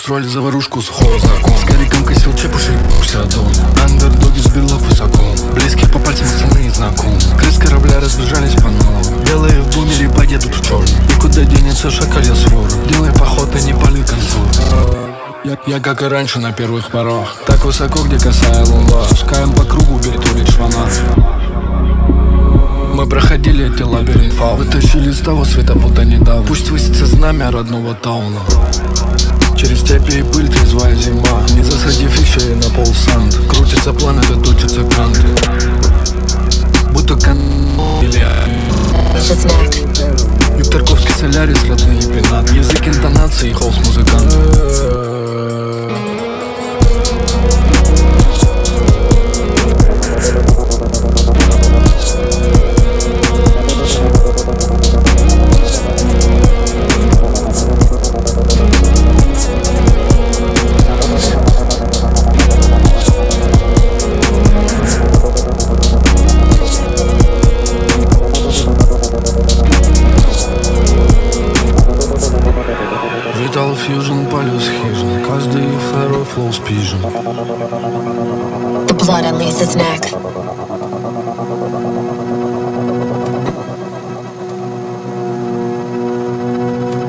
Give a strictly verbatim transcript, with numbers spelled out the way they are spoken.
устроили заварушку, сухой закон. С Гариком косил чепушек, псадон. Андердоги с берлог высоко. Близких по пальцам остальные знакомы. Крыс корабля разбежались по новому. Белые в бумере поедут в черный. Никуда денется шакалья свора. Делай поход и не пали концу. Я, я как и раньше на первых порах. Так высоко, где косая луна. Скаем по кругу, бертурит швана. Мы проходили эти лабиринт фау. Вытащили с того света, будто недавно. Пусть высится знамя родного тауна. Через степи и пыль трезвая зима. Не засадив еще и на полсант. Крутится пламя, да точится кант. Будто кан... или... Виктор Ковский, Солярис, родные пенат. Язык интонации, холст музыкант. Vital Fusion, полюс хижин. Каждый второй флоу спижен. The blood on Lisa's neck.